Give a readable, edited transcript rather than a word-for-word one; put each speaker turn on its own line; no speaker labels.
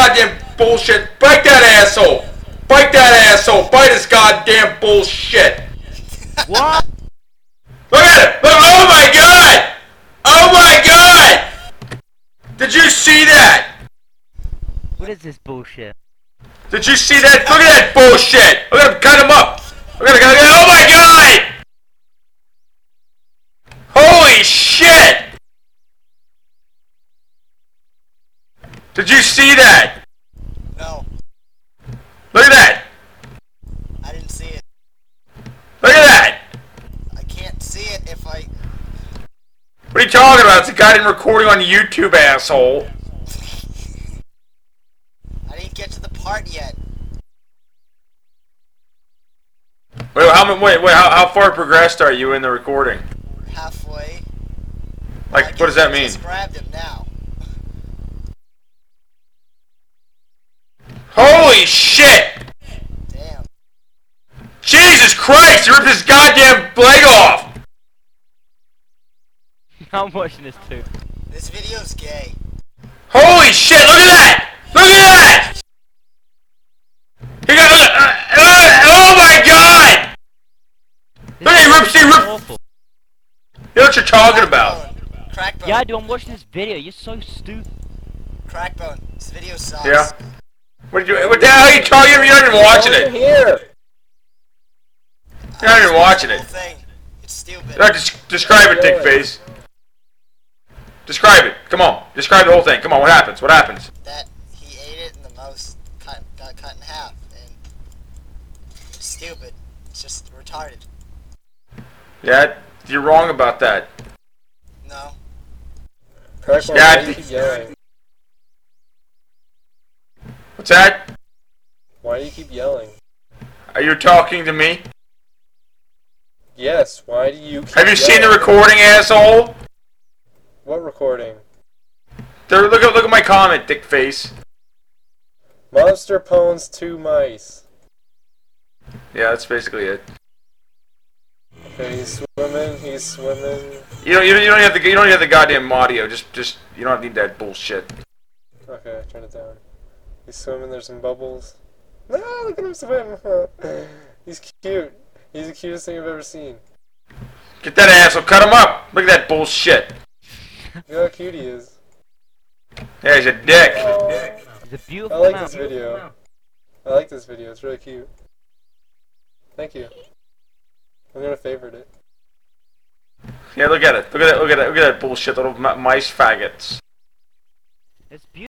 goddamn bullshit. Bite that asshole. Bite that asshole. Bite his goddamn bullshit.
What?
Look at it. Look. Oh my god. Oh my god. Did you see that?
What is this bullshit?
Did you see that? Look at that bullshit. Look at him. Cut him up. Look at him. Oh my god. Holy shit. Did you see that?
No,
Look at that.
I didn't see it.
Look at that.
I can't see it if I...
What are you talking about? It's a goddamn recording on YouTube, asshole.
I didn't get to the part yet.
Wait, how far progressed are you in the recording?
Halfway.
Like, what does that mean?
I just grabbed him now.
Holy shit!
Damn.
Jesus Christ! You ripped his goddamn leg off!
I'm watching this too.
This video's gay.
Holy shit! Look at that! Look at that! He got. Oh my god! Look at he ripped.
Awful.
You know what you're talking about?
Crackbone.
Yeah, dude, I'm watching this video. You're so stupid.
Crackbone. This video sucks.
Yeah. What the hell are you talking about? You're not even watching it.
Here.
You're not even watching
The whole
it.
thing. It's stupid.
No, describe it, dick face. Describe it. Come on. Describe the whole thing. Come on. What happens? What happens?
That he ate it and the mouse got cut in half. And it's stupid. It's just retarded.
Yeah, you're wrong about that.
No.
Crackbone,
Yeah,
why do you keep yelling?
What's that?
Why do you keep yelling?
Are you talking to me?
Yes, why do you keep
Have you seen the
yelling?
recording, asshole?
What recording?
There, look at my comment, dick face.
Monster pwns 2 mice.
Yeah, that's basically it.
Okay, he's swimming.
You don't have the goddamn audio. Just you don't need that bullshit.
Okay, turn it down. He's swimming, there's some bubbles. No, look at him swim! He's cute. He's the cutest thing I've ever seen.
Get that asshole. Cut him up. Look at that bullshit.
Look how cute he is.
Yeah, he's a dick.
It's a beautiful
I like
map.
this video. I like this video, it's really cute. Thank you. I'm gonna favorite it.
Yeah, look at it. Look at that bullshit. Little mice faggots.
It's beautiful.